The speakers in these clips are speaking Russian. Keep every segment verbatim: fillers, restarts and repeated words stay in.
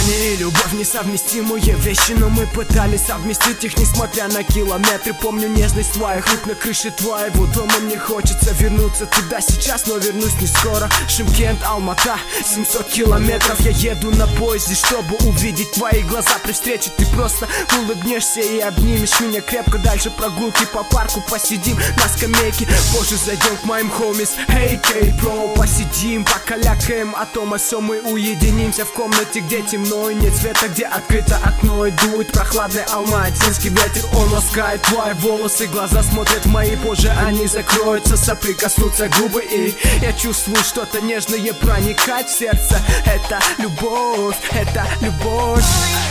Желание и любовь несовместимые вещи, но мы пытались совместить их, несмотря на километры. Помню нежность твоих рук на крыше твоего дома. Мне хочется вернуться туда сейчас, но вернусь не скоро. Шымкент, Алмата, семьсот километров. Я еду на поезде, чтобы увидеть твои глаза. При встрече ты просто улыбнешься и обнимешь меня крепко. Дальше прогулки по парку, посидим на скамейке. Позже зайдем к моим хомис, hey, K-Pro. Посидим, покалякаем о том, о сём. Мы уединимся в комнате, где темно и нет света, где открыто окно и дует прохладный алматинский ветер. Он ласкает твои волосы, глаза смотрят в мои. Позже они закроются, соприкоснутся губы, и я чувствую что-то нежное проникать в сердце. Это любовь, это любовь.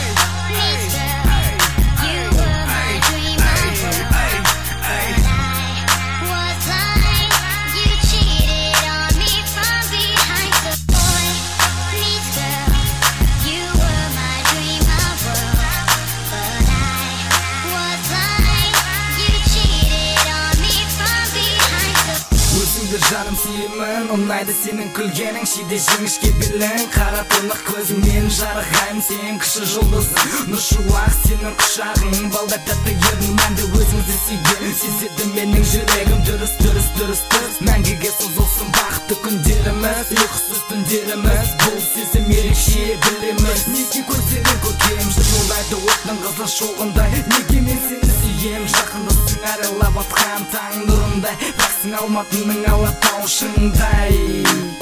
Жарым сүйемін, ұнайды сенің күлгенің. Шиде жеңішке белің, қара тонық көзіңмен жарығайым. Сен кіші жұлдызың, нұршуақ сенің құшағың. Балдай тәтті ердің, мәнді өзіңді сүйгенім. Сезеді менің жүрегім, дұрыс, дұрыс, дұрыс, дұрыс. Мәңгіге созылсын бақытты күндеріміз, ұйқысыз түндеріміз. Бұл сезім ерекше білеміз. Неге көздерің көркем, жылылайды оттың қызыл шоғындай. Неге мен сені сүйем, жақындысың әрі лап атқан таң нұрындай. Бақсың Алматының алатау шыңдай.